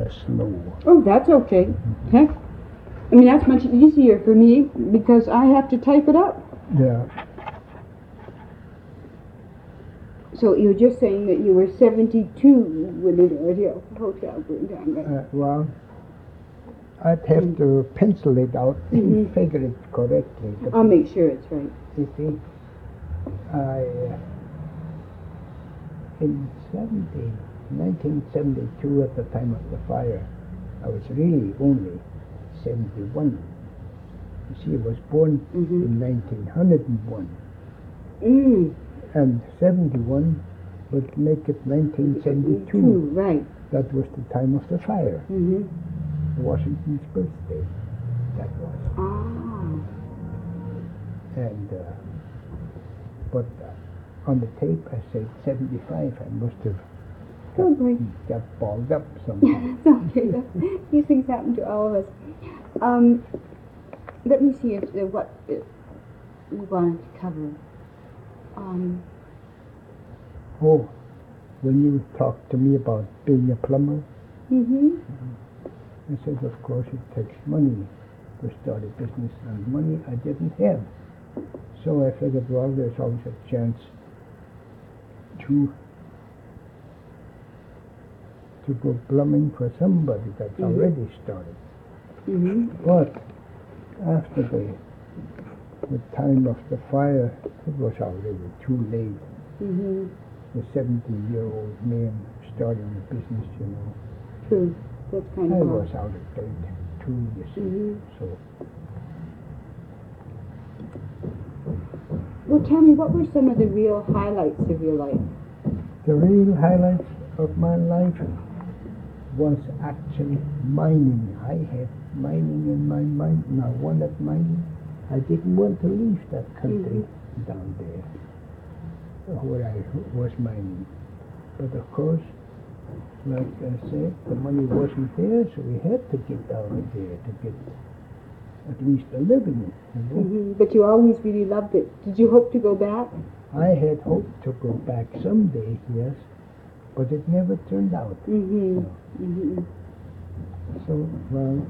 slow. Oh, that's okay. Heck, I mean, that's much easier for me because I have to type it up. Yeah. So you were just saying that you were 72 when the Doherty Hotel burned down, right? Well, I'd have to pencil it out and figure it correctly. But I'll make sure it's right. you see, in 1972, at the time of the fire, I was really only 71. You see, I was born in 1901. And 71 would make it 1972. Right. That was the time of the fire. Washington's birthday, that was. And, but on the tape I said 75. I must have got balled up somehow. Okay, these things happen to all of us. Let me see if what we wanted to cover. Oh, when you talked to me about being a plumber, I said, of course, it takes money to start a business, and money I didn't have. So I figured, well, there's always a chance to go plumbing for somebody that's already started. But after the time of the fire, it was already too late. The 70-year-old man starting a business, you know. True. That's kind I of was out of date too, you see. So. Well, tell me, what were some of the real highlights of your life? The real highlights of my life was actually mining. I had mining in my mind, and I wanted mining. I didn't want to leave that country down there where I was mining. But of course, like I said, the money wasn't there, so we had to get out of there to get at least a living. You know? But you always really loved it. Did you hope to go back? I had hoped to go back someday, yes, but it never turned out. So, well,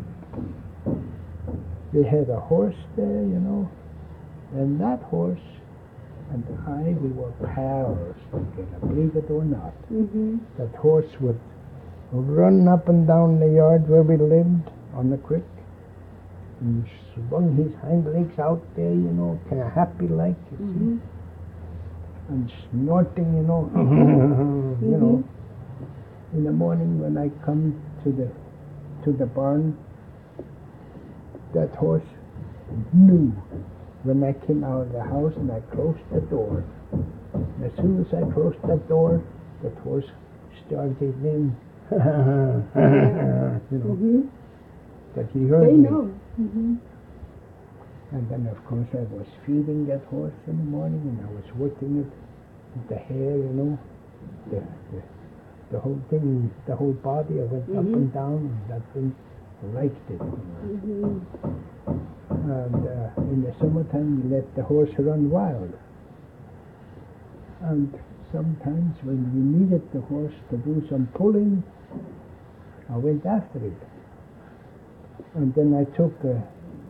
we had a horse there, you know, and that horse and we were pals together, believe it or not. That horse would run up and down the yard where we lived on the creek, and swung his hind legs out there, you know, kind of happy like, you see, and snorting, you know, you know. In the morning when I come to the barn, that horse knew when I came out of the house and I closed the door. And as soon as I closed that door, that horse started in, you know, that he heard they me. know. And then, of course, I was feeding that horse in the morning, and I was working it with the hair, you know, the whole thing, the whole body. I went up and down, and that thing liked it. You know. And in the summertime, we let the horse run wild. And sometimes when we needed the horse to do some pulling, I went after it. And then I took a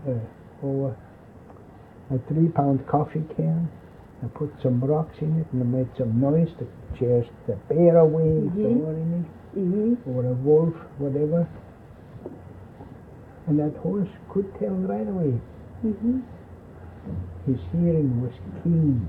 3-pound coffee can. I put some rocks in it, and I made some noise to chase the bear away if there were any, or a wolf, whatever. And that horse could tell right away. His hearing was keen.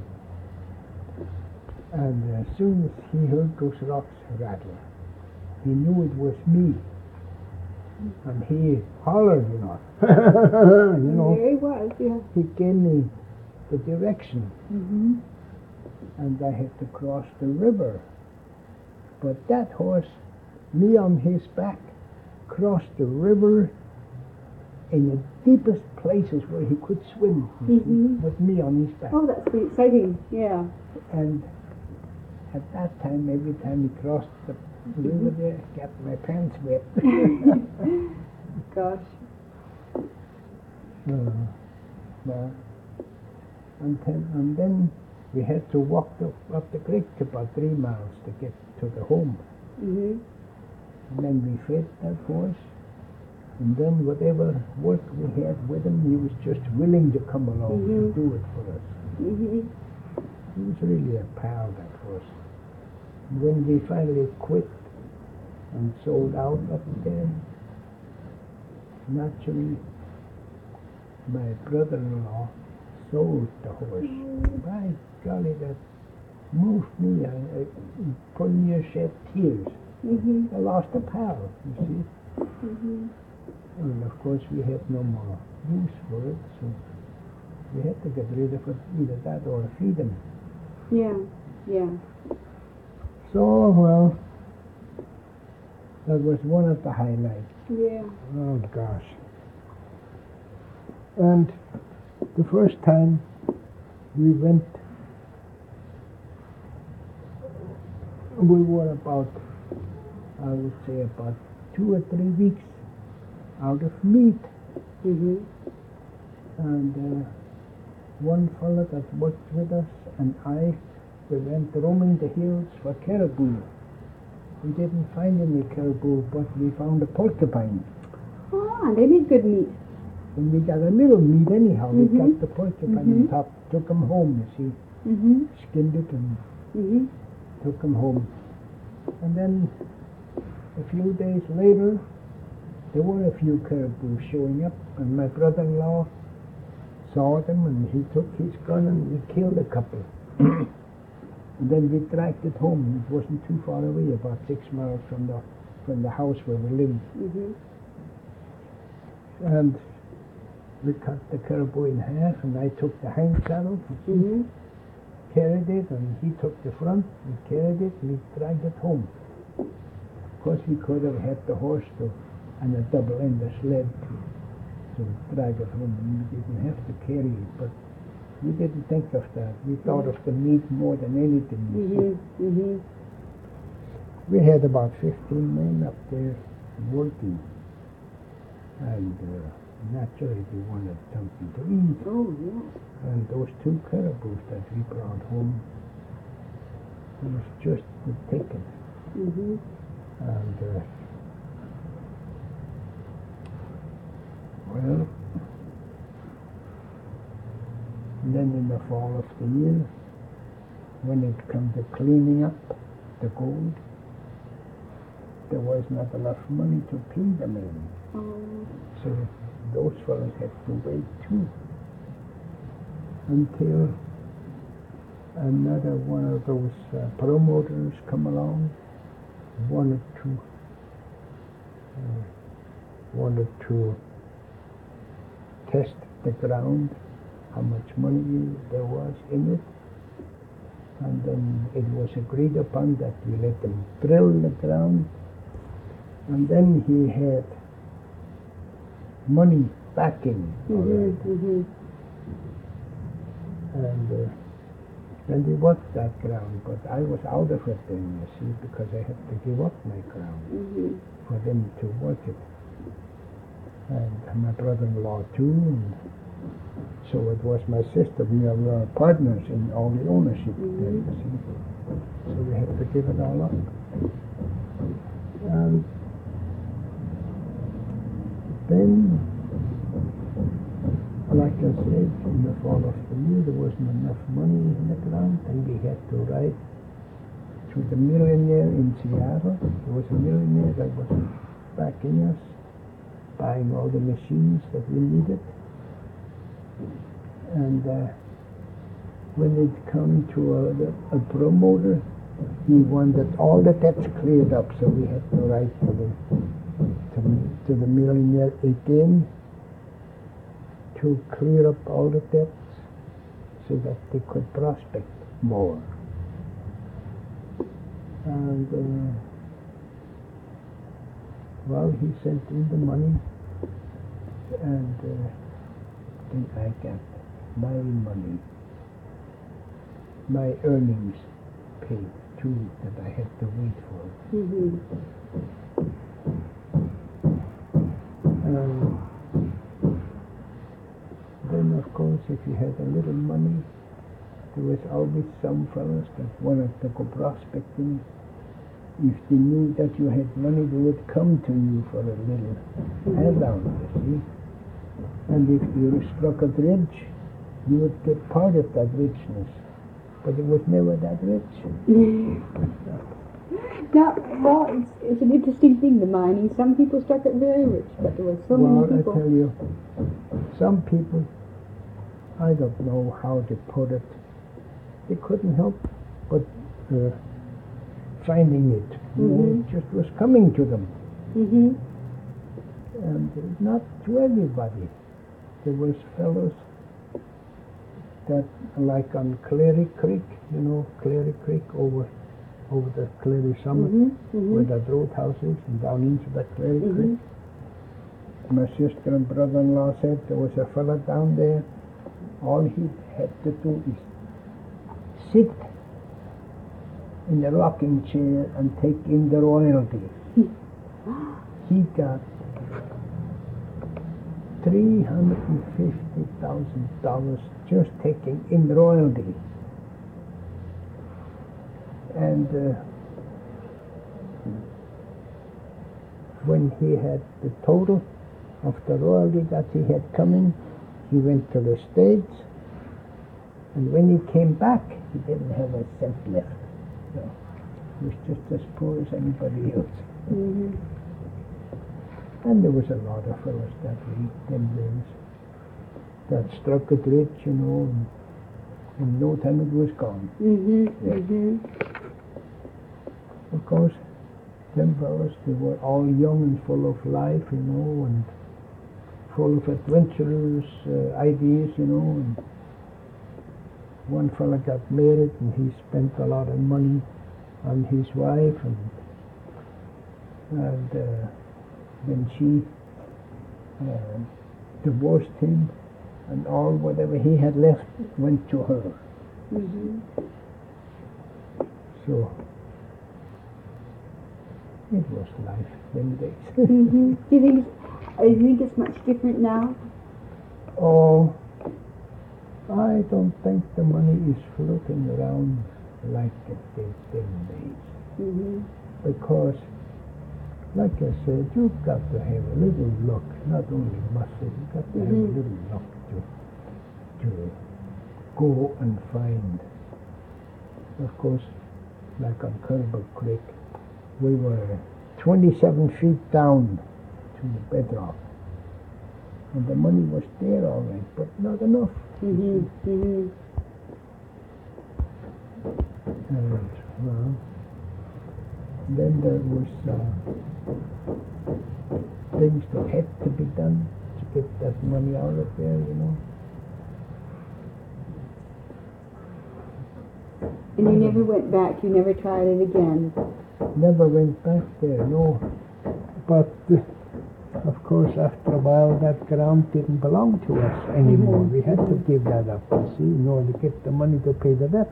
And as soon as he heard those rocks rattle, he knew it was me. And he hollered, you know. You know. There he was, yeah. He gave me the direction. And I had to cross the river. But that horse, me on his back, crossed the river in the deepest places where he could swim, with me on his back. Oh, that's pretty exciting, yeah. And at that time, every time he crossed the river there, I got my pants wet. Gosh. Well, and then we had to walk up the creek about 3 miles to get to the home. And then we fed that horse. And then whatever work we had with him, he was just willing to come along to do it for us. He was really a pal, that horse. And when we finally quit and sold out up there, naturally, my brother-in-law sold the horse. By golly, that moved me. I pretty near shed tears. I lost a pal, you see. And of course we had no more use for it, so we had to get rid of it, either that or feed him. Yeah. So, well, that was one of the highlights. Yeah. Oh, gosh. And the first time we went, we were about, I would say about 2 or 3 weeks out of meat. And one fellow that worked with us and we went roaming the hills for caribou. We didn't find any caribou, but we found a porcupine. Ah, they make good meat. And we got a little meat anyhow. We got the porcupine and took him home, you see. Skinned it and took him home. And then a few days later, there were a few caribou showing up, and my brother-in-law saw them, and he took his gun and we killed a couple. And then we dragged it home. It wasn't too far away, about 6 miles from the house where we lived. And we cut the caribou in half, and I took the hind saddle, carried it, and he took the front. We carried it, and we dragged it home. Of course, we could have had the horse and a double-ender sled to drag it home, and we didn't have to carry it, but we didn't think of that. We thought of the meat more than anything. We had about 15 men up there working, and naturally they wanted something to eat. Oh, yeah. And those 2 caribou that we brought home, it was just the ticket. And well, then in the fall of the year, when it come to cleaning up the gold, there was not enough money to pay the men. So those fellows had to wait too until another one of those promoters come along, wanted to test the ground, how much money there was in it, and then it was agreed upon that we let them drill the ground, and then he had money backing. And we worked that ground, but I was out of it then, you see, because I had to give up my ground for them to work it. And my brother-in-law too, and so it was my sister. We were partners in all the ownership there, you see. So we had to give it all up. And then, like I said, in the fall of the year, there wasn't enough money in the ground, and we had to ride to the millionaire in Seattle. There was a millionaire that was backing us, buying all the machines that we needed. And when it come to a promoter, he wanted all the debts cleared up, so we had to write to the millionaire again to clear up all the debts so that they could prospect more. And well, he sent in the money, and then I got my money, my earnings paid too, that I had to wait for. Then, of course, if you had a little money, there was always some fellows that wanted to go prospecting, if they knew that you had money, they would come to you for a little handout, you see. And if you struck it rich, you would get part of that richness. But it was never that rich. Now, well, it's an interesting thing, the mining. Some people struck it very rich, but there were so many people. Well, I tell you, some people, I don't know how to put it, they couldn't help but finding it. You know, it just was coming to them. And not to everybody. There was fellows that, like on Clary Creek, you know, Clary Creek over the Clary Summit, where that roadhouse is, and down into the Clary Creek. My sister and brother-in-law said there was a fella down there, all he had to do is sit in a rocking chair and take in the royalties. He got $350,000 just taking in royalty. And when he had the total of the royalty that he had coming, he went to the States, and when he came back, he didn't have a cent left. So he was just as poor as anybody else. And there was a lot of fellows that way, them days, that struck it rich, you know, and in no time it was gone. Of course, them fellows, they were all young and full of life, you know, and full of adventurous ideas, you know. And one fella got married, and he spent a lot of money on his wife, and then she divorced him, and all whatever he had left went to her. So it was life them days. Do you think it's much different now? Oh, I don't think the money is floating around like it did them days. Because, like I said, you've got to have a little luck, not only muscle, you've got to have a little luck to go and find. Of course, like on Kerbal Creek, we were 27 feet down to the bedrock. And the money was there all right, but not enough. And, well, then there was things that had to be done to get that money out of there, you know. And you never went back, you never tried it again? Never went back there, no. But, of course, after a while, that ground didn't belong to us anymore. We had to give that up, you see, in order to get the money to pay the debt.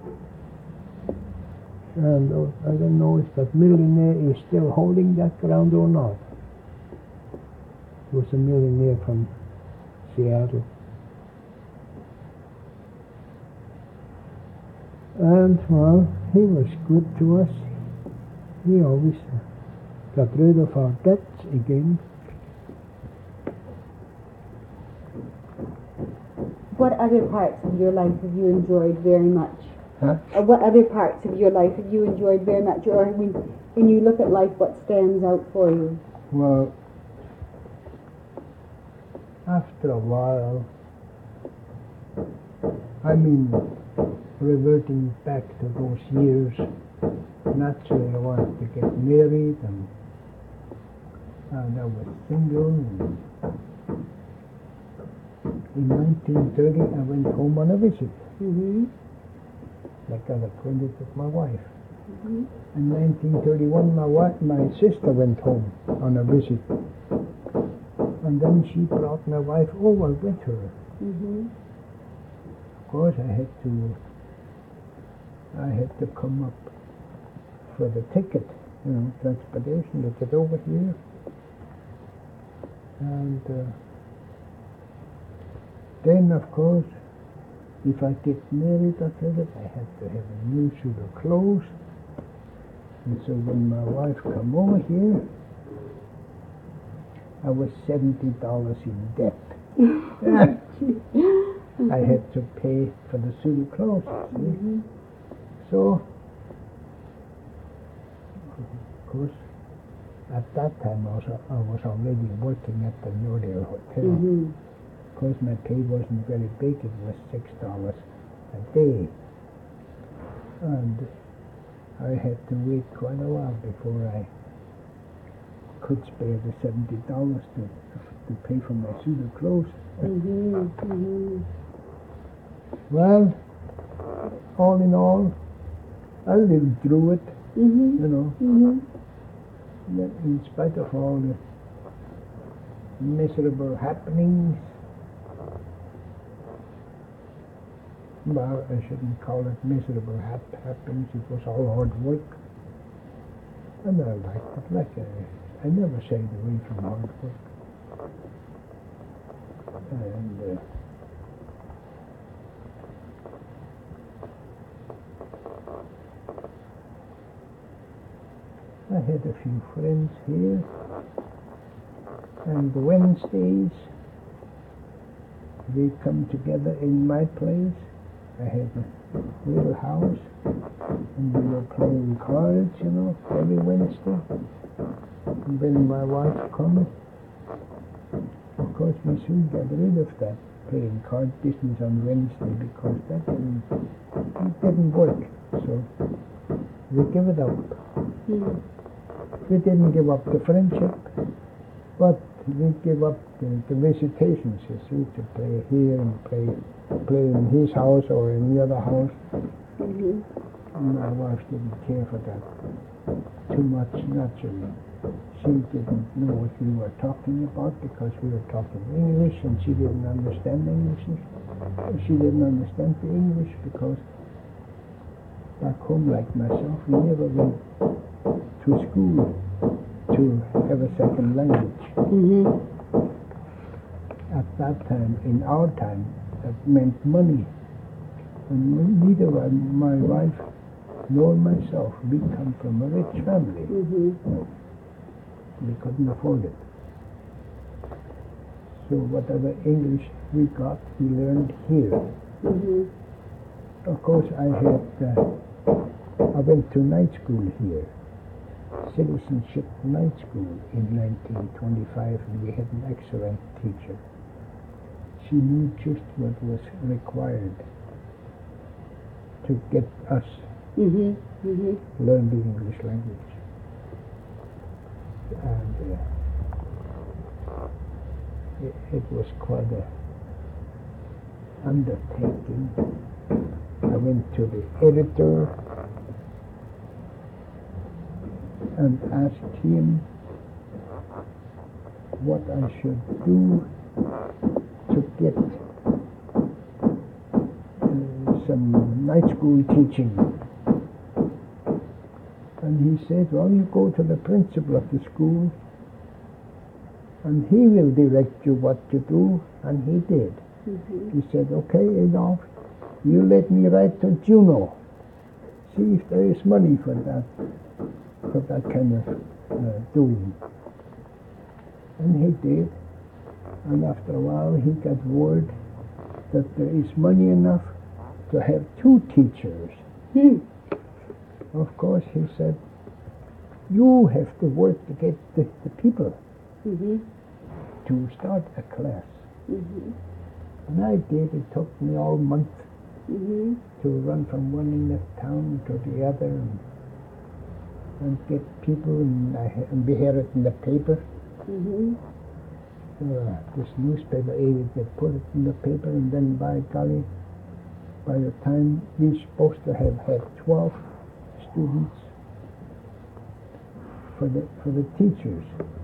And I don't know if that millionaire is still holding that ground or not. He was a millionaire from Seattle. And, well, he was good to us. He always got rid of our debts again. What other parts of your life have you enjoyed very much? Huh? What other parts of your life have you enjoyed very much? Or when you look at life, what stands out for you? Well, after a while, I mean, reverting back to those years, naturally I wanted to get married, and I was single. And in 1930, I went home on a visit. I got acquainted with my wife. In 1931, my sister went home on a visit, and then she brought my wife over with her. Of course, I had to come up for the ticket, you know, transportation to get over here. And then, of course, if I get married, I had to have a new suit of clothes. And so when my wife come over here, I was $70 in debt. I had to pay for the pseudo clothes. Mm-hmm. So, of course, at that time I was already working at the Nordale Hotel. Mm-hmm. Of course, my pay wasn't very big. It was $6 a day. And I had to wait quite a while before I could spare the $70 to pay for my suit of clothes. Mm-hmm. Mm-hmm. Well, all in all, I lived through it, Mm-hmm. you know, Mm-hmm. in spite of all the miserable happenings. Well, I shouldn't call it miserable happenings. It was all hard work. And I liked it. I never shied away from hard work. And I had a few friends here. And Wednesdays, we come together in my place. I had a little house, and we were playing cards, you know, every Wednesday. And when my wife comes, of course, we soon got rid of that playing card business on Wednesday because that didn't work. So we give it up. Mm-hmm. We didn't give up the friendship, but we give up the visitations, you see, to play here and play in his house or in the other house. Mm-hmm. And my wife didn't care for that too much, naturally. She didn't know what we were talking about because we were talking English and she didn't understand English. She didn't understand the English because back home, like myself, we never went to school to have a second language. Mm-hmm. At that time, in our time, that meant money. And neither my wife nor myself, we come from a rich family. Mm-hmm. We couldn't afford it. So whatever English we got, we learned here. Mm-hmm. Of course, I went to night school here, citizenship night school in 1925, and we had an excellent teacher. She knew just what was required to get us Mm-hmm. Mm-hmm. learn the English language. And it was quite a undertaking. I went to the editor and asked him what I should do to get some night school teaching. And he said, well, you go to the principal of the school and he will direct you what to do. And he did. Mm-hmm. He said, okay, Adolf, you let me write to Juno. See if there is money for that kind of doing. And he did. And after a while, he got word that there is money enough to have 2 teachers. Mm-hmm. Of course, he said, you have to work to get the people Mm-hmm. to start a class. Mm-hmm. And I did. It took me all month Mm-hmm. to run from one end of town to the other and get people and be here in the paper. Mm-hmm. This newspaper agent that put it in the paper, and then by golly, by the time we're supposed to have had 12 students for the teachers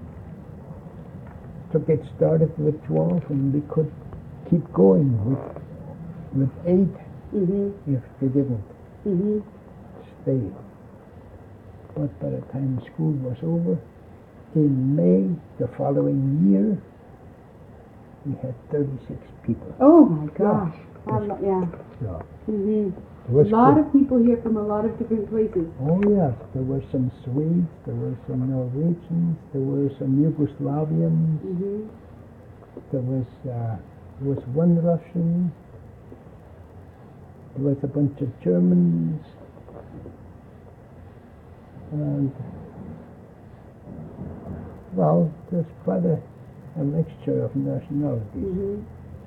to get started with 12, and we could keep going with 8 Mm-hmm. if they didn't Mm-hmm. stay. But by the time school was over, in May the following year, we had 36 people. Oh my gosh. Yeah. Yeah. Mm-hmm. It was A lot good. of people here from a lot of different places. Oh yes, there were some Swedes, there were some Norwegians, there were some Yugoslavians, Mm-hmm. there was one Russian, there was a bunch of Germans, and well, there's quite a mixture of nationalities. Mm-hmm.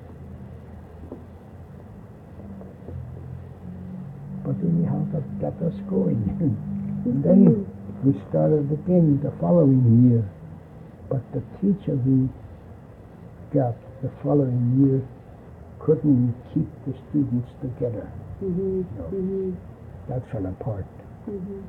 But anyhow, that got us going. And then we started again the following year. But the teacher we got the following year couldn't keep the students together. Mm-hmm. No. Mm-hmm. That fell apart. Mm-hmm.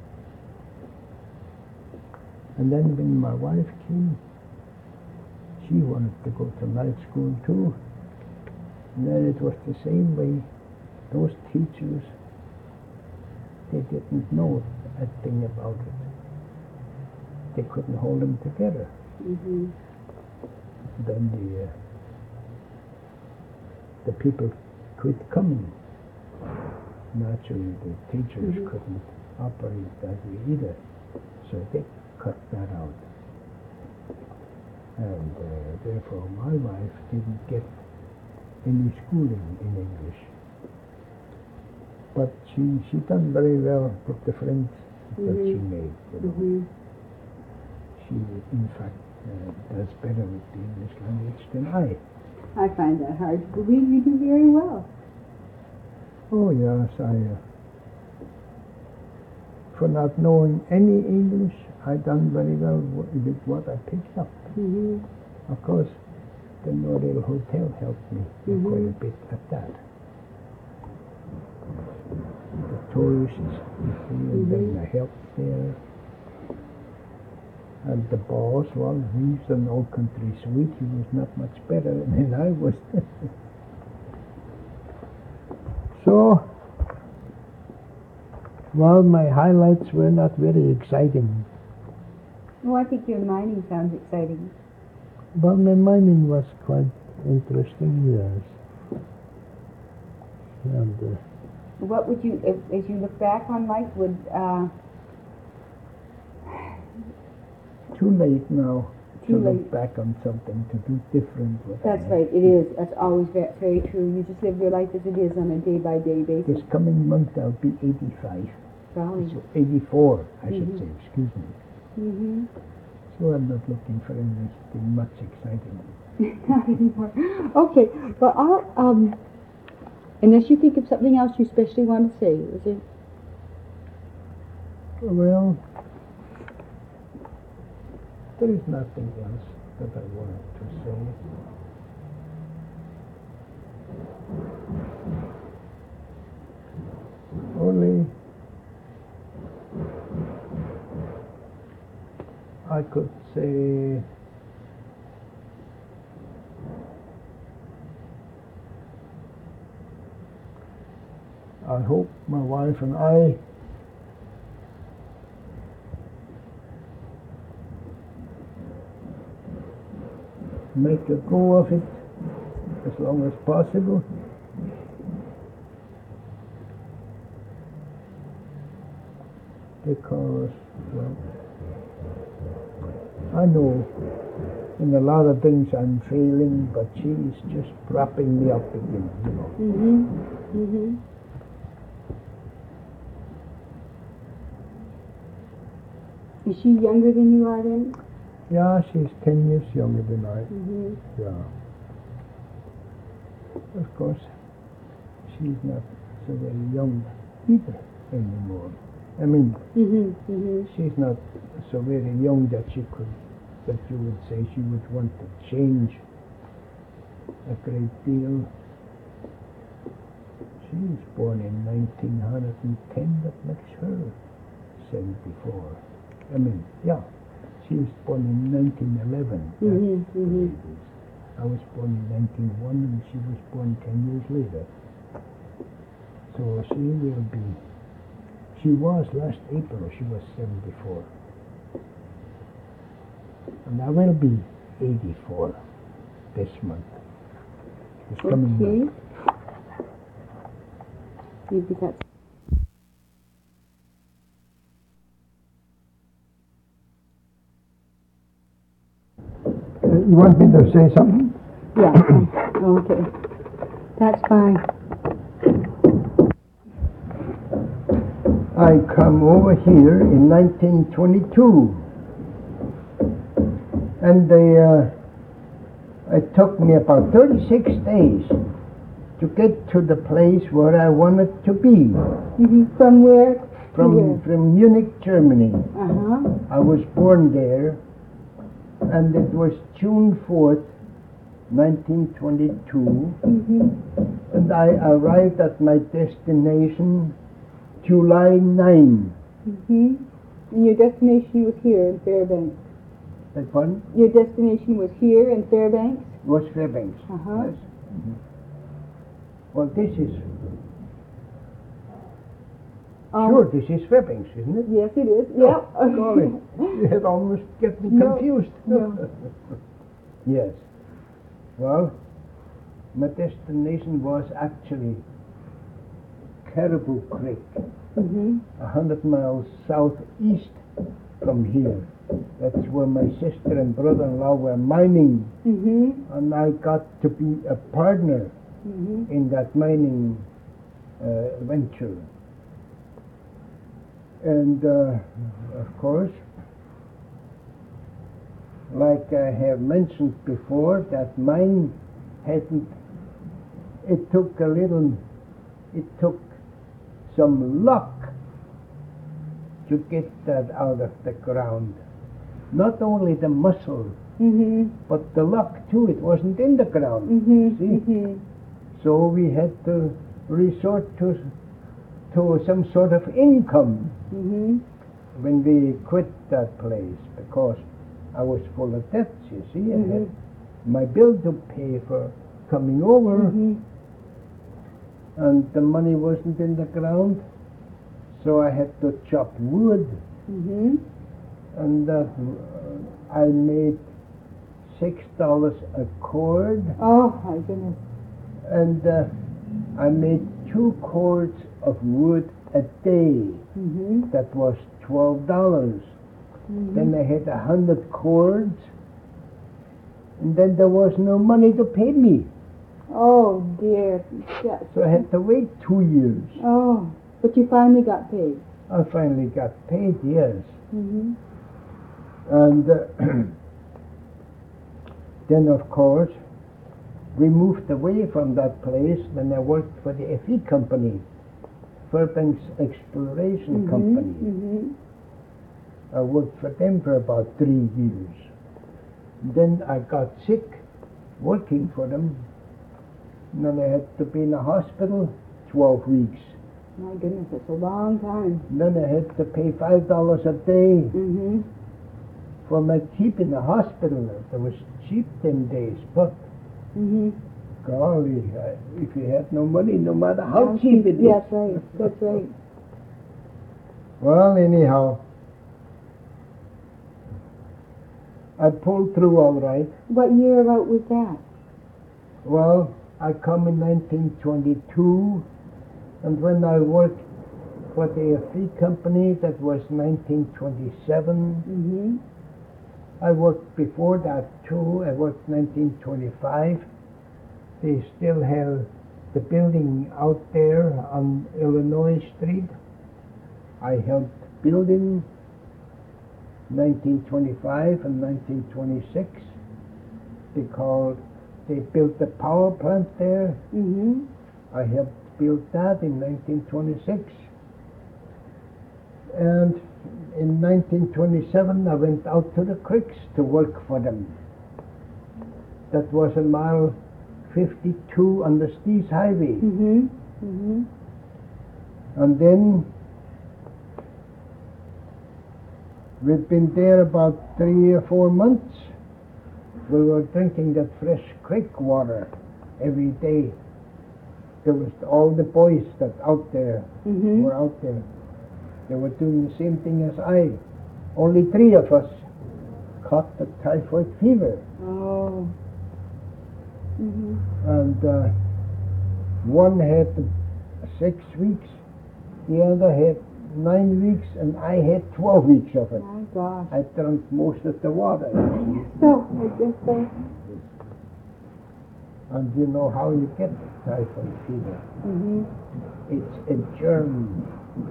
And then when my wife came, she wanted to go to night school too. And then it was the same way. Those teachers, they didn't know a thing about it. They couldn't hold them together. Mm-hmm. Then the people quit coming. Naturally, the teachers Mhm. couldn't operate that way either, so they cut that out. And therefore, my wife didn't get any schooling in English. But she done very well with the friends that she Mhm. made. You know. Mm-hmm. She, in fact, does better with the English language than I. I find that hard to believe. You do very well. Oh yes, for not knowing any English, I done very well with what I picked up. Mm-hmm. Of course, the Nordale Hotel helped me Mhm. quite a bit at that. The tourists, and then the help there. And the boss, well, he's an old country Swede. He was not much better than I was. So, well, my highlights were not very exciting. Oh, I think your mining sounds exciting. But my mining was quite interesting, yes. And What would you, as you look back on life, would too late now Too to look late. back on something to do different with That's it. right, it is. That's always very true. You just live your life as it is on a day-by-day basis. This coming month I'll be 85. Golly. So 84, I should Mhm. say, excuse me. Mm-hmm. So I'm not looking for anything much exciting. Not anymore. Okay, well, unless you think of something else you especially want to say, is it? Well, there is nothing else that I wanted to say. Only I could say I hope my wife and I make a go of it as long as possible. Because, well, I know in a lot of things I'm failing, but she's just propping me up again, you know. Mm-hmm. Mm-hmm. Is she younger than you are then? Yeah, she's 10 years younger than I. Mm-hmm. Yeah. Of course, she's not so very young either anymore. I mean, Mm-hmm. Mm-hmm. she's not so very young that you would say she would want to change a great deal. She was born in 1910, that makes her 74. I mean, yeah, she was born in 1911. Mm-hmm. Mm-hmm. I was born in 1901 and she was born 10 years later. So she was last April, she was 74. And I will be 84 this month. This coming month. Maybe that's. You want me to say something? Yeah. Okay. That's fine. I come over here in 1922, and it took me about 36 days to get to the place where I wanted to be. Mm-hmm. From where? From Munich, Germany. Uh-huh. I was born there, and it was June 4th, 1922, Mm-hmm. and I arrived at my destination July 9. Mm-hmm. And your destination was here in Fairbanks. That one Your destination was here in Fairbanks? was Fairbanks. Uh-huh. Yes. Well, this is sure. This is Fairbanks, isn't it? Yes, it is. Yeah. Golly, you had almost get me No, confused. no. Yes. Well, my destination was actually Caribou Creek, Mm-hmm. 100 miles southeast from here. That's where my sister and brother-in-law were mining, Mm-hmm. and I got to be a partner Mm-hmm. in that mining venture. And of course, like I have mentioned before, that mine hadn't, it took some luck to get that out of the ground. Not only the muscle, Mm-hmm. but the luck too. It wasn't in the ground. Mm-hmm. See? Mm-hmm. So we had to resort to some sort of income Mm-hmm. when we quit that place, because I was full of debts, you see. I had my bill to pay for coming over, Mm-hmm. and the money wasn't in the ground, so I had to chop wood, Mm-hmm. and I made $6 a cord, Oh, my goodness. and I made 2 cords of wood a day. Mm-hmm. That was $12. Mm-hmm. Then I had 100 cords, and then there was no money to pay me. Oh, dear. Yes. So I had to wait 2 years. Oh, but you finally got paid. I finally got paid, yes. Mm-hmm. And then, of course, we moved away from that place when I worked for the FE company, Fairbanks Exploration Company. Mm-hmm. I worked for them for about 3 years. Then I got sick working for them, and then I had to be in the hospital 12 weeks. My goodness, that's a long time. And then I had to pay $5 a day Mm-hmm. for my keep in the hospital. It was cheap them days, but Mm-hmm. golly, if you had no money, no matter how cheap it is. That's right. That's right. Well, anyhow, I pulled through all right. What year about was that? Well, I come in 1922, and when I worked for the FE company, that was 1927. Mm-hmm. I worked before that too. I worked 1925. They still have the building out there on Illinois Street. I helped building 1925 and 1926 because they built the power plant there. Mm-hmm. I helped build that in 1926. And in 1927, I went out to the creeks to work for them. That was on mile 52 on the Stees Highway. Mm-hmm. Mm-hmm. And then we've been there about 3 or 4 months. We were drinking that fresh creek water every day. There was all the boys that out there Mm-hmm. were out there. They were doing the same thing as I. Only 3 of us caught the typhoid fever. Oh. Mm-hmm. And one had the 6 weeks, the other had 9 weeks, and I had 12 weeks of it. My gosh. I drank most of the water. So, I guess so. And you know how you get typhoid fever? Mm-hmm. It's a germ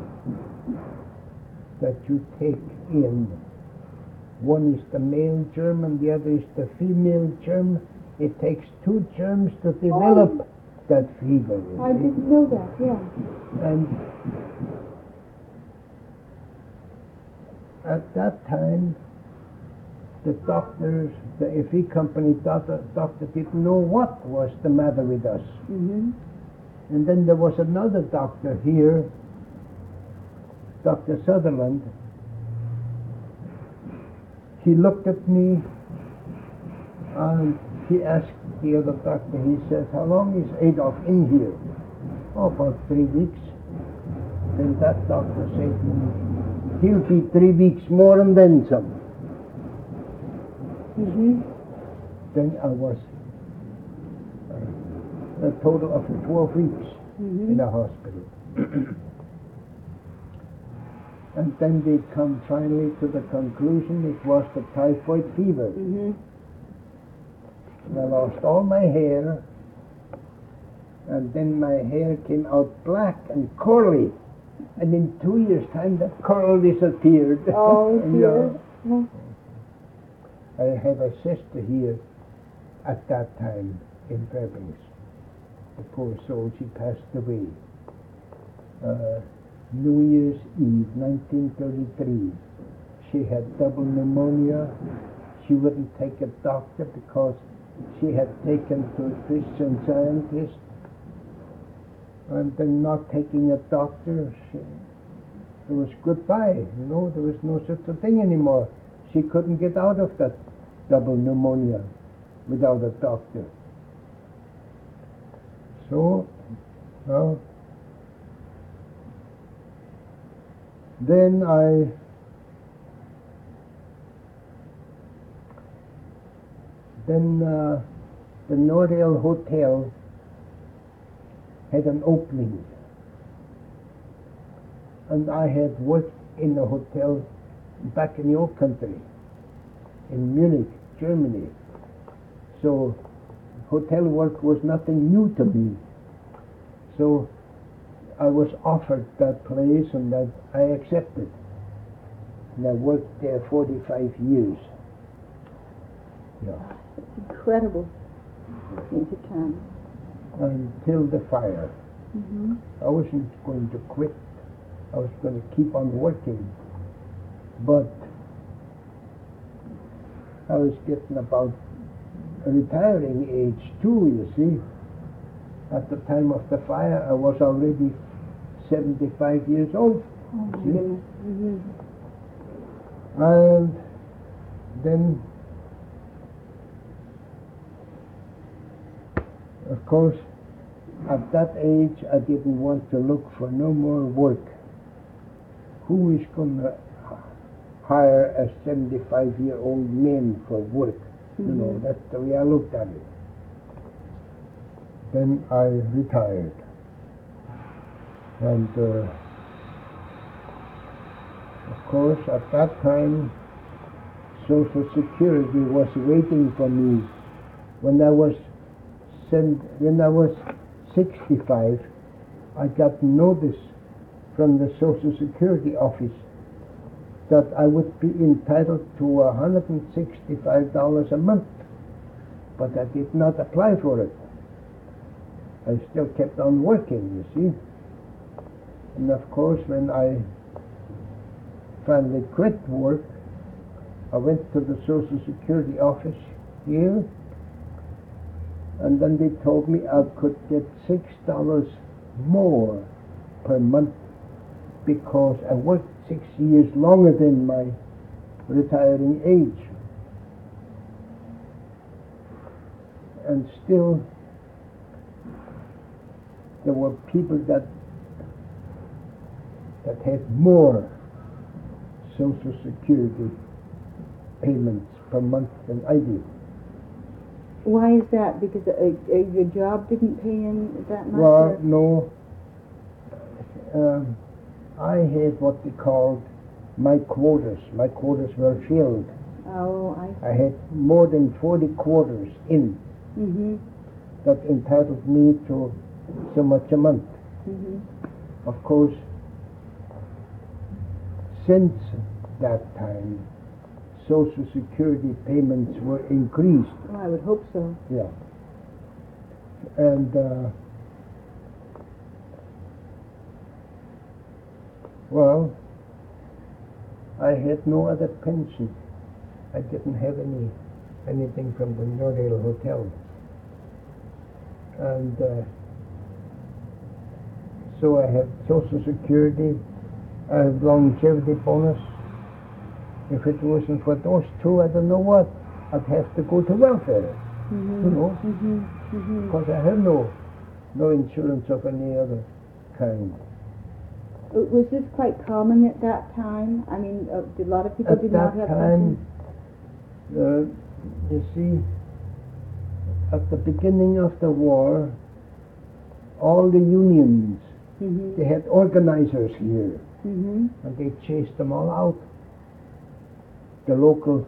that you take in. One is the male germ and the other is the female germ. It takes 2 germs to develop that fever. I didn't know that, yeah. And at that time, the doctors, the FE company doctor didn't know what was the matter with us. Mm-hmm. And then there was another doctor here, Dr. Sutherland. He looked at me and he asked the other doctor, he says, how long is Adolf in here? Oh, about 3 weeks. Then that doctor said to me, he'll be 3 weeks more and then some. Mm-hmm. Then I was a total of 12 weeks in a hospital. And then they come finally to the conclusion it was the typhoid fever. Mm-hmm. And I lost all my hair, and then my hair came out black and curly. And in 2 years' time, that curl disappeared. Oh, dear. Yeah. I had a sister here at that time in Fairbanks. The poor soul, she passed away. New Year's Eve, 1933. She had double pneumonia. She wouldn't take a doctor because she had taken to a Christian Scientist. And then not taking a doctor, it was goodbye, you know, there was no such a thing anymore. She couldn't get out of that double pneumonia without a doctor. So, well, then the Nordale Hotel had an opening, and I had worked in a hotel back in the old country, in Munich, Germany. So hotel work was nothing new to me. So I was offered that place, and that I accepted. And I worked there 45 years. Yeah. It's incredible. Into time. Until the fire. Mm-hmm. I wasn't going to quit. I was going to keep on working. But I was getting about a retiring age too, you see. At the time of the fire, I was already 75 years old. Oh, my goodness. Mm-hmm. And then, of course, at that age, I didn't want to look for no more work. Who is going to hire a 75-year-old man for work? Mm-hmm. You know, that's the way I looked at it. Then I retired. And, of course, at that time, Social Security was waiting for me. When I was 65, I got notice from the Social Security office that I would be entitled to $165 a month, but I did not apply for it. I still kept on working, you see. And of course, when I finally quit work, I went to the Social Security office here, and then they told me I could get $6 more per month because I worked 6 years longer than my retiring age. And still, there were people that had more Social Security payments per month than I did. Why is that? Because your job didn't pay in that much? Well, no. I had what they called my quotas. My quotas were filled. Oh, I had more than 40 quarters in that entitled me to so much a month. Of course, since that time, Social Security payments were increased. Oh, I would hope so. Yeah. And, well, I had no other pension. I didn't have anything from the Nordale Hotel. And so I had Social Security, I had longevity bonus. If it wasn't for those two, I don't know what. I'd have to go to welfare, you know, because I have no insurance of any other kind. Was this quite common at that time? I mean, a lot of people did not have pensions? At that time, you see, at the beginning of the war, all the unions, they had organizers here, and they chased them all out. The local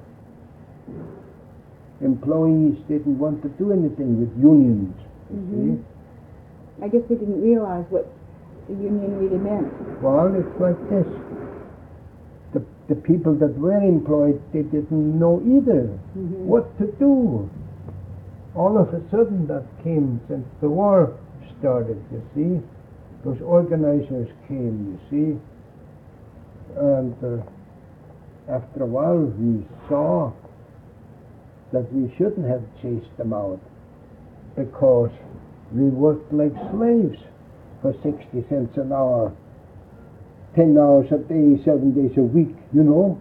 employees didn't want to do anything with unions, you see. I guess they didn't realize what the union really meant. Well, it's like this. The people that were employed, they didn't know either what to do. All of a sudden that came since the war started, you see. Those organizers came, you see. And after a while we saw that we shouldn't have chased them out because we worked like slaves for 60 cents an hour, 10 hours a day, 7 days a week, you know.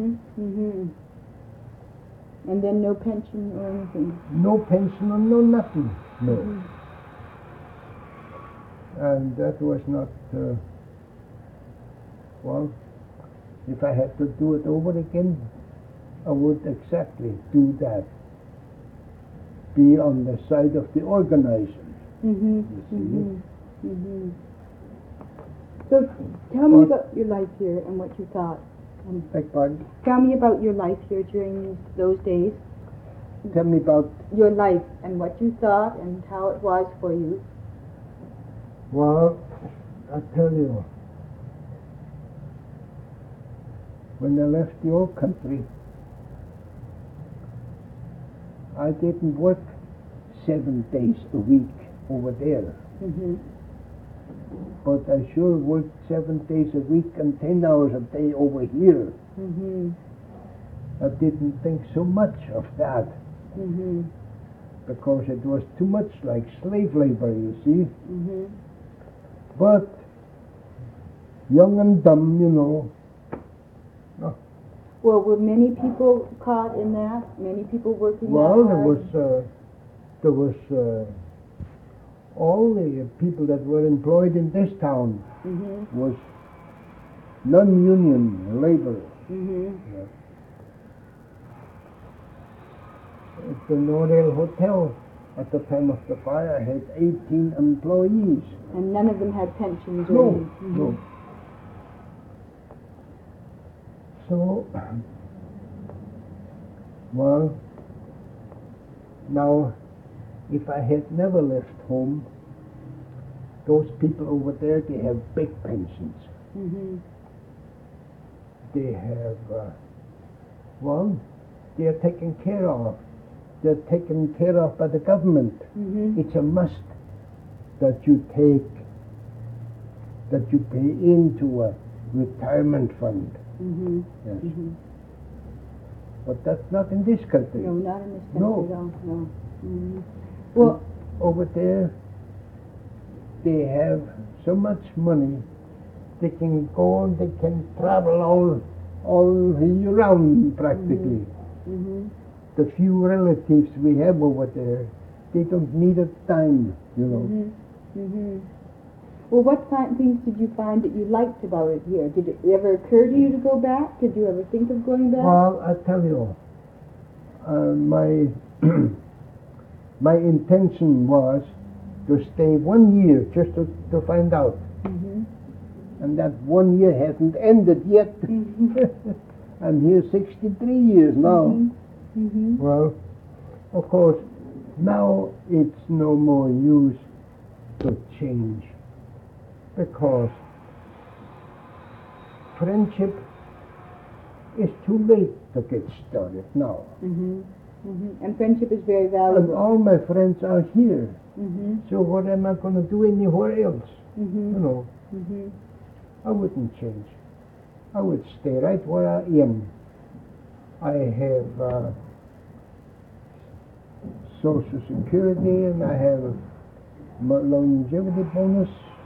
And then no pension or anything? No pension or no nothing, no. And that was not, well, if I had to do it over again, I would exactly do that. Be on the side of the organizers. So tell me about your life here and what you thought. Beg pardon? Tell me about your life here during those days. Tell me about... Your life and what you thought and how it was for you. Well, I tell you, when I left the old country, I didn't work 7 days a week over there. But I sure worked 7 days a week and 10 hours a day over here. I didn't think so much of that because it was too much like slave labor, you see. But young and dumb, you know. Well, were many people caught in that? Many people working Well, that hard? there was all the people that were employed in this town was non-union labor. Yeah. At the Nordale Hotel, at the time of the fire, I had 18 employees. And none of them had pensions? No, no. So, well, now, if I had never left home, those people over there, they have big pensions. They have, well, they are taken care of. They're taken care of by the government. It's a must that you pay into a retirement fund. Yes. But that's not in this country. No, not in this country No. at all. No. Well, over there, they have so much money, they can go and they can travel all year round practically. The few relatives we have over there, they don't need a dime, you know. Well, what things did you find that you liked about it here? Did it ever occur to you to go back? Did you ever think of going back? Well, I tell you, my my intention was to stay 1 year just to find out. And that 1 year hasn't ended yet. I'm here 63 years now. Well, of course, now it's no more use to change, because friendship is too late to get started now. And friendship is very And valuable. all my friends are here. So what am I going to do anywhere else? You know, I wouldn't change. I would stay right where I am. I have Social Security, and I have my longevity bonus,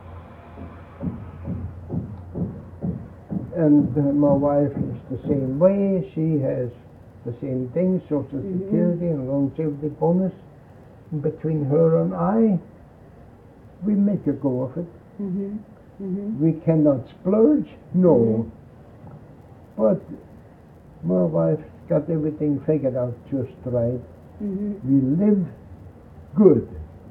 and my wife is the same way. She has the same thing, Social Security and longevity bonus. And between her and I, we make a go of it. We cannot splurge, no. But my wife got everything figured out just right. We live good.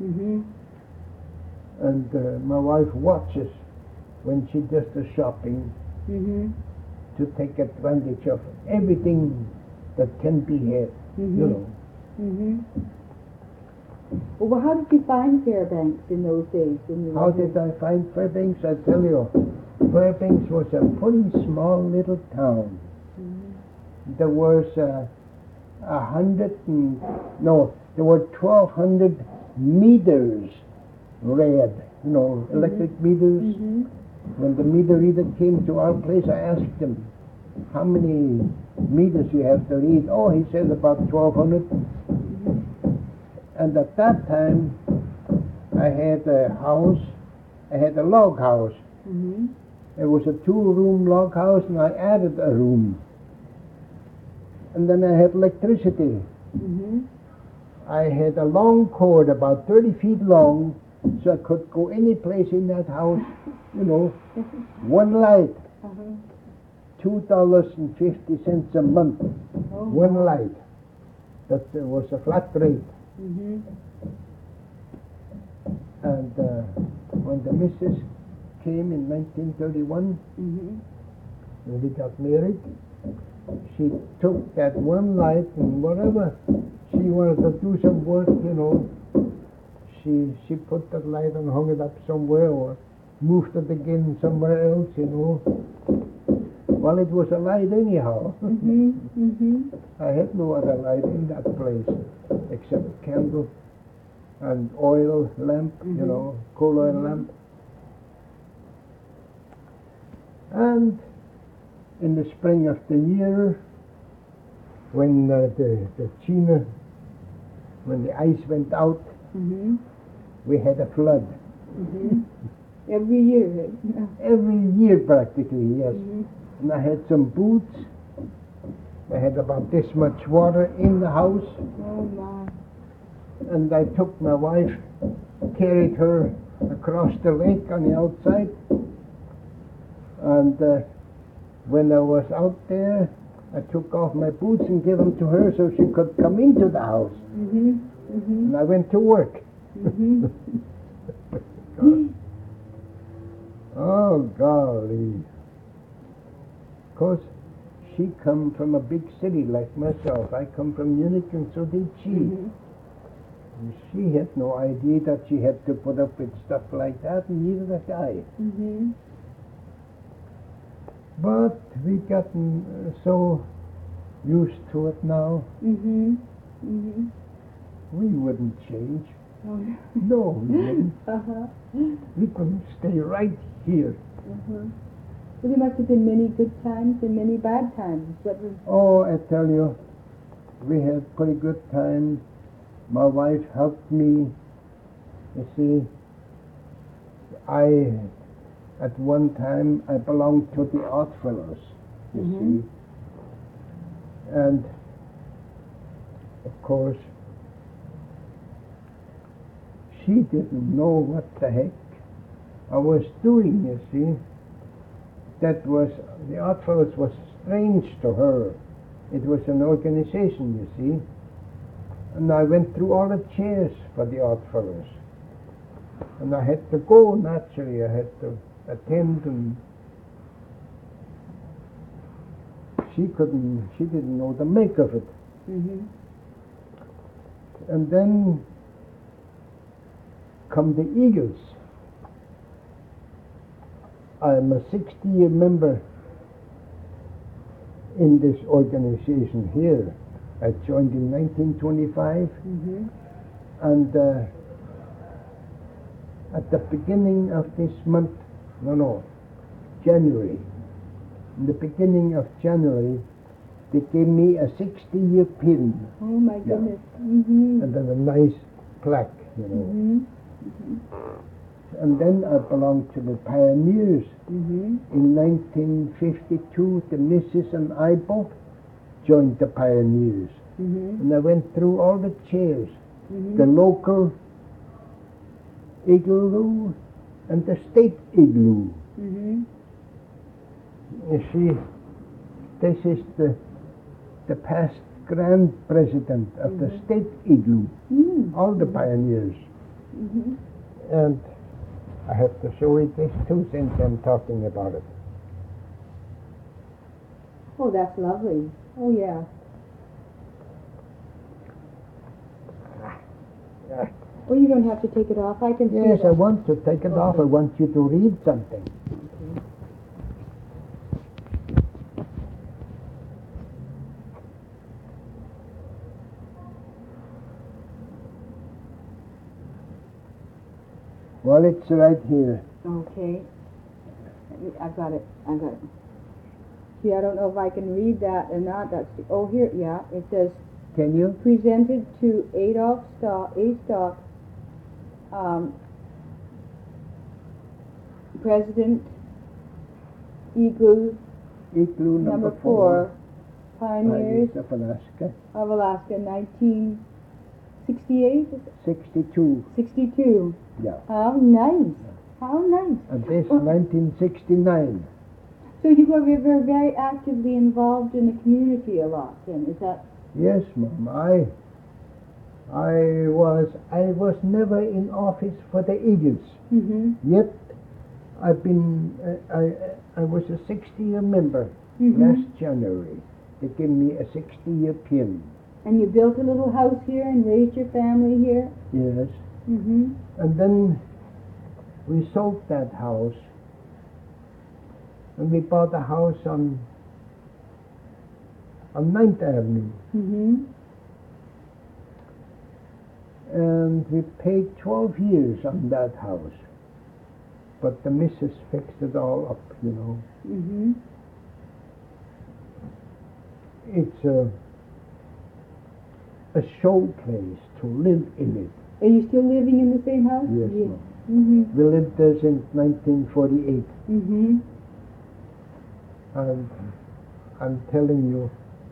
And my wife watches when she does the shopping to take advantage of everything that can be had, you know. Well, how did you find Fairbanks in those days? When you How did I find Fairbanks? I tell you, Fairbanks was a pretty small little town. There was there were 1,200 meters read, you know, electric meters. When the meter reader came to our place, I asked him, how many meters you have to read? Oh, he said about 1,200. And at that time, I had a house, I had a log house. It was a 2-room log house, and I added a room. And then I had electricity. I had a long cord, about 30 feet long, so I could go any place in that house, you know. One light, $2.50 a month. One light. That was a flat rate. And when the missus came in 1931, when we got married, she took that one light, and whatever she wanted to do some work, you know, she put that light and hung it up somewhere, or moved it again somewhere else, you know. Well, it was a light anyhow. I had no other light in that place except candle and oil lamp, you know, coal oil lamp. And in the spring of the year, when when the ice went out, we had a flood. Every year. Every year practically, yes. And I had some boots. I had about this much water in the house. Oh my. And I took my wife, carried her across the lake on the outside. And when I was out there, I took off my boots and gave them to her so she could come into the house. And I went to work. Oh, golly. Of course, she come from a big city like myself. I come from Munich, and so did she. And she had no idea that she had to put up with stuff like that, and neither did I. But we gotten so used to it now. We wouldn't change. No, we wouldn't. We couldn't stay right here. Well, there must have been many good times and many bad times. Oh, I tell you, we had pretty good times. My wife helped me. You see, at one time, I belonged to the Oddfellows, you see. And, of course, she didn't know what the heck I was doing, you see. That was, the Oddfellows was strange to her. It was an organization, you see. And I went through all the chairs for the Oddfellows. And I had to go, naturally. I had to attend and she didn't know the make of it. Mhm. And then come the Eagles. I'm a 60-year member in this organization here. I joined in 1925, Mhm. and at the beginning of this month, January, in the beginning of January, they gave me a 60-year pin. Oh my goodness. Mhm. And then a nice plaque, Mhm. And then I belonged to the Pioneers. Mhm. In 1952, the Missus and I both joined the Pioneers. Mhm. And I went through all the chairs, Mhm. the local igloo and the state igloo. Mhm. You see, this is the past grand president of the state igloo, all the Pioneers. Mhm. And I have to show you this too, since I'm talking about it. Oh, that's lovely. Oh yeah. Oh, you don't have to take it off. I can see Yes, it. I want to take it off. I want you to read something. Well, it's right here. Okay. I've got it. See, I don't know if I can read that or not. Oh, here, yeah. It says, Can you? presented to Adolf Stock, President Igloo Igloo number 4, Pioneers of Alaska. of Alaska, 1968? 62. 62. Yeah. How nice. How nice. And this 1969. So you were very actively involved in the community a lot then, is that? Yes, Mom. I was never in office for the Eagles. Mm-hmm. Yet I've been I was a 60-year member Mm-hmm. last January. They gave me a 60-year pin. And you built a little house here and raised your family here? Yes. Mm-hmm. And then we sold that house, and we bought a house on 9th Avenue. Mm-hmm. And we paid 12 years on that house. But the missus fixed it all up, Mm-hmm. It's a showplace to live in it. Are you still living in the same house? Yes, Yeah. Mom. Mm-hmm. We lived there since 1948. Mm-hmm. And I'm telling you,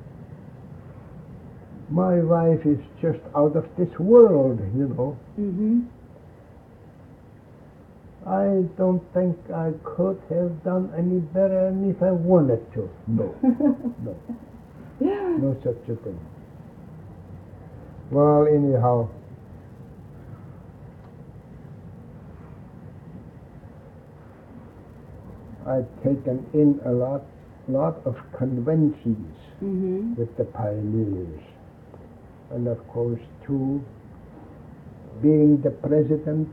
my wife is just out of this world, Mm-hmm. I don't think I could have done any better than if I wanted to. No, no such a thing. Well, anyhow, I've taken in a lot of conventions Mm-hmm. with the Pioneers. And of course, too, being the president,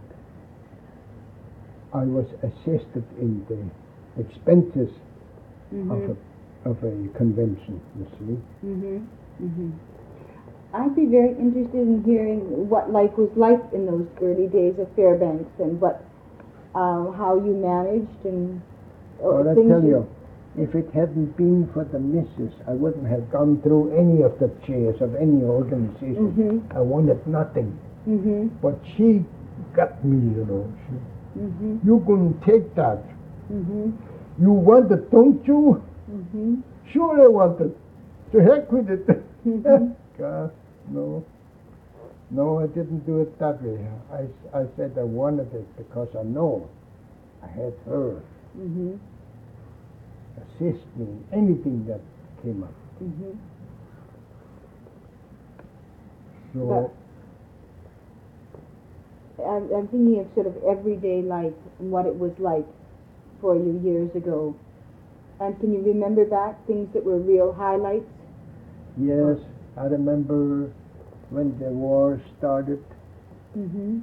I was assisted in the expenses Mm-hmm. of a convention, you see. Mm-hmm. Mm-hmm. I'd be very interested in hearing what life was like in those early days of Fairbanks and how you managed and Well, I tell you, if it hadn't been for the missus, I wouldn't have gone through any of the chairs of any organization. Mm-hmm. I wanted nothing. Mm-hmm. But she got me, Mm-hmm. You can take that. Mm-hmm. You want it, don't you? Mm-hmm. Sure I want it. To heck with it. Mhm. God, no. No, I didn't do it that way. I said I wanted it because I know I had her Mm-hmm. assist me in anything that came up. Mm-hmm. So, I'm thinking of sort of everyday life and what it was like for you years ago. And can you remember back things that were real highlights? Yes, I remember when the war started, Mm-hmm.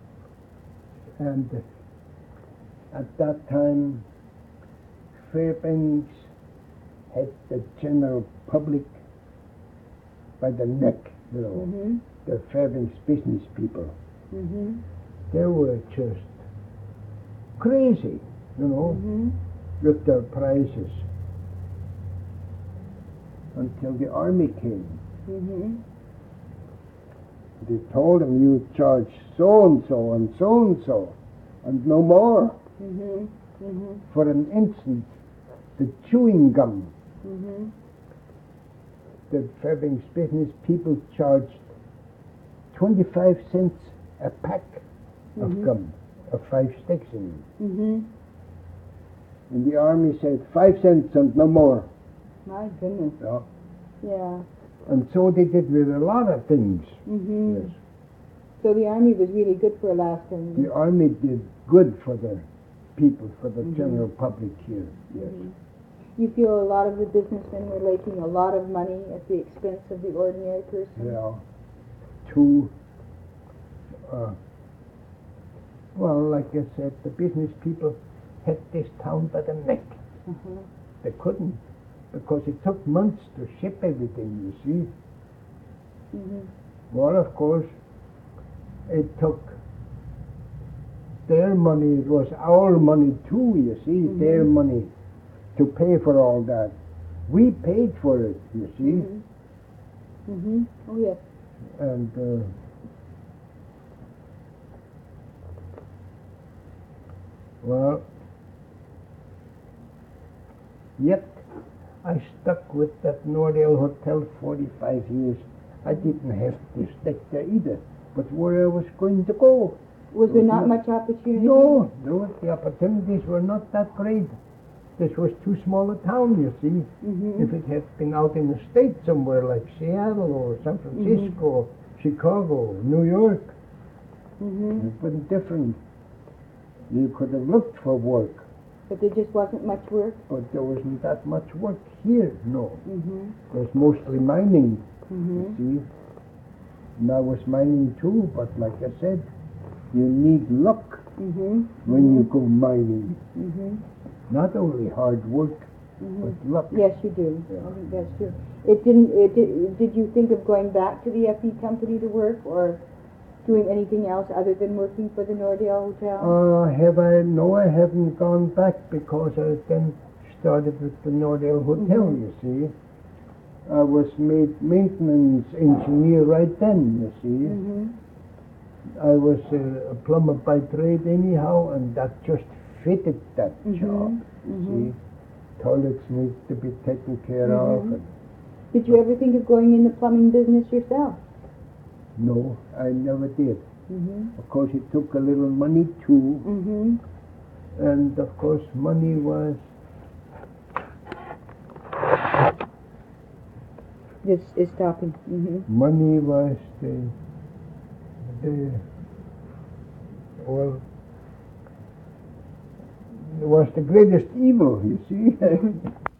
and at that time Fairbanks had the general public by the neck, you know, Mm-hmm. the Fairbanks business people. Mm-hmm. They were just crazy, you know, Mm-hmm. with their prices until the army came. Mm-hmm. They told them you charge so and so and so and so and no more. Mm-hmm. Mm-hmm. For an instance, the chewing gum, Mm-hmm. the Fairbanks business people charged 25 cents a pack of Mhm. gum, of 5 sticks in it. Mm-hmm. And the army said 5 cents and no more. My goodness. Yeah. Yeah. And so they did with a lot of things. Mm-hmm. Yes. So the army was really good for Alaska. The army did good for the people, for the Mhm. general public here. Yes. Mhm. You feel a lot of the businessmen were making a lot of money at the expense of the ordinary person? Yeah. To, well, like I said, the business people had this town by the neck. Uh-huh. They couldn't, because it took months to ship everything, you see. Mm-hmm. Well, of course, it took their money, it was our money too, you see, Mhm. their money to pay for all that. We paid for it, you see, Mm-hmm. Mm-hmm. Oh, yes. and well, yet I stuck with that Nordale Hotel 45 years. I didn't have to stick there either, but where I was going to go. Was there not No. much opportunity? No, the opportunities were not that great. This was too small a town, you see. Mm-hmm. If it had been out in the States somewhere like Seattle or San Francisco, Chicago, New York, Mm-hmm. it would have been different. You could have looked for work, But there just wasn't much work? but there wasn't that much work here, no. Mm-hmm. There's mostly mining, Mm-hmm. you see. And I was mining too, but like I said, you need luck Mm-hmm. when you go mining. Mm-hmm. Not only hard work, Mm-hmm. but luck. Yes, you do. Yeah. I think that's true. Did you think of going back to the FE company to work, or doing anything else other than working for the Nordale Hotel? Have I? No, I haven't gone back because I then started with the Nordale Hotel, Mhm. you see. I was made maintenance engineer right then, you see. Mm-hmm. I was a plumber by trade anyhow, and that just fitted that job, Mm-hmm. see. Toilets need to be taken care of. Mhm. And Did you ever think of going in the plumbing business yourself? no, I never did. Mm-hmm. Of course, it took a little money too, Mm-hmm. and of course, money was This is stopping. Mm-hmm. money was well, it was the greatest evil, you see.